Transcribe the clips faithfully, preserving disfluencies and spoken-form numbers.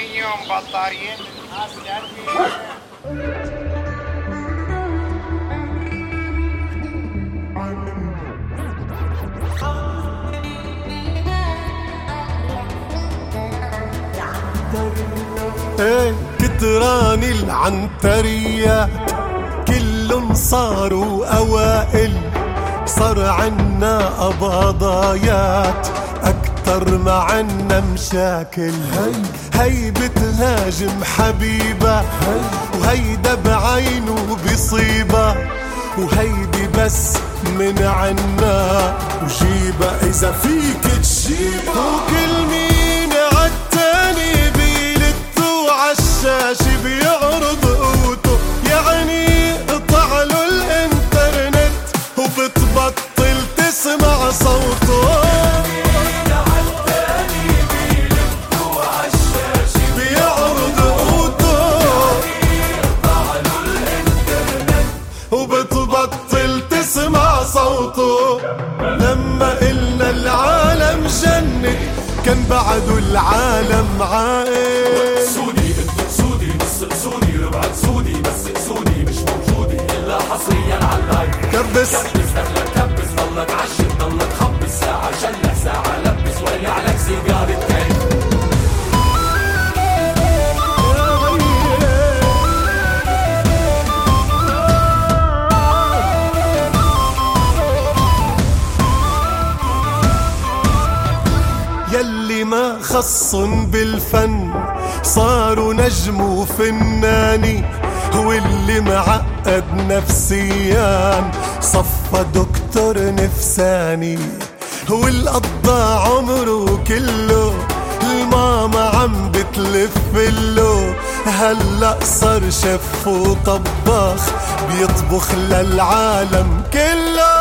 يوم بطارية ايه كتراني العنتريات كلن صاروا اوائل، صار عنا اباضايات اكتر ما عنا مشاكل. هي هي بتهاجم حبيبة وهيدا بعينه بيصيبة، وهيدي بس من عنا وجيبة اذا فيك تجيبة. وكل مين عالتاني بيلتو عالشاشة بيعرض قوته، يعني قطع له الانترنت وبتبطل تسمع صوته. وبتبطل تسمع صوته. لما قلنا العالم جنة كان بعده العالم عاقل. سودي انت سودي بس سودي ربعك سودي بس سودي مش موجودة الا حصريا على اللايف. كبس كبس دخلك كبس ضلك عشر ضلك خبس ساعة شلح ساعة لبس ولع لك سيجارة كيف. يلي ما خصن بالفن صاروا نجم وفناني، واللي معقد نفسيان صفى دكتور نفساني، والقضى عمره كله الماما عم بتلفله. هلأ صار شيف وطباخ بيطبخ للعالم كله.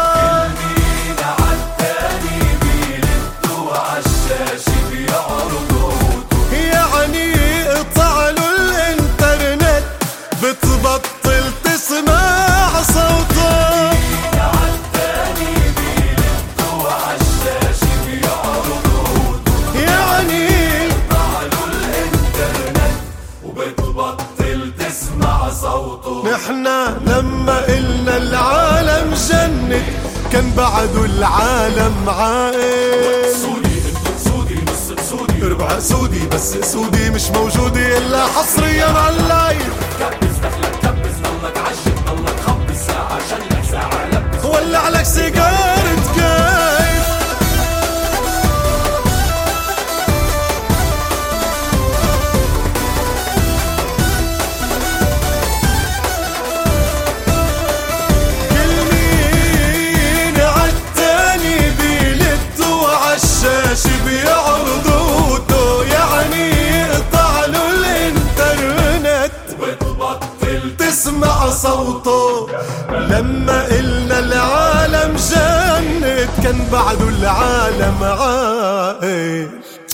يعني قطع له الانترنت بتبطل تسمع صوته. يعني قطع له الانترنت وبتبطل تسمع صوته. نحنا لما قلنا العالم جنة كان بعده العالم عاقل. سودي انت سودي بس سودي ربع سودي بس سودي مش موجودة الا حصريا على اللايف. كبس دخلك كبس ضلك عشر ضلك خبس ساعة شلح ساعة لبس ولع لك سيجارة كيف. كل مين عالتاني بيلتو عالشاشة بيعرض قوته، يعني قطع له الانترنت وبتبطل تسمع صوته. لما قلنا العالم جنة كان بعده العالم عاقل.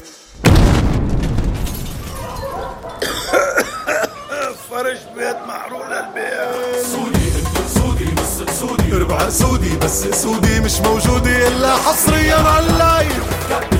فرش بيت محروق للبيت. سودي انت سودي بس سودي ربع سودي بس سودي مش موجودة الا حصريا على اللايف.